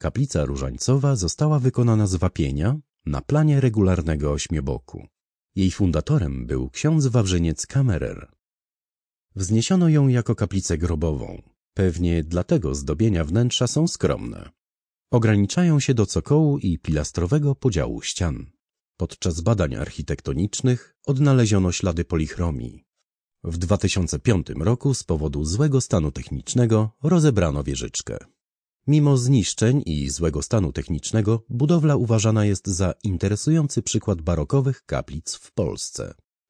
Kaplica różańcowa została wykonana z wapienia na planie regularnego ośmioboku. Jej fundatorem był ksiądz Wawrzyniec Kammerer. Wzniesiono ją jako kaplicę grobową. Pewnie dlatego zdobienia wnętrza są skromne. Ograniczają się do cokołu i pilastrowego podziału ścian. Podczas badań architektonicznych odnaleziono ślady polichromii. W 2005 roku z powodu złego stanu technicznego rozebrano wieżyczkę. Mimo zniszczeń i złego stanu technicznego budowla uważana jest za interesujący przykład barokowych kaplic w Polsce.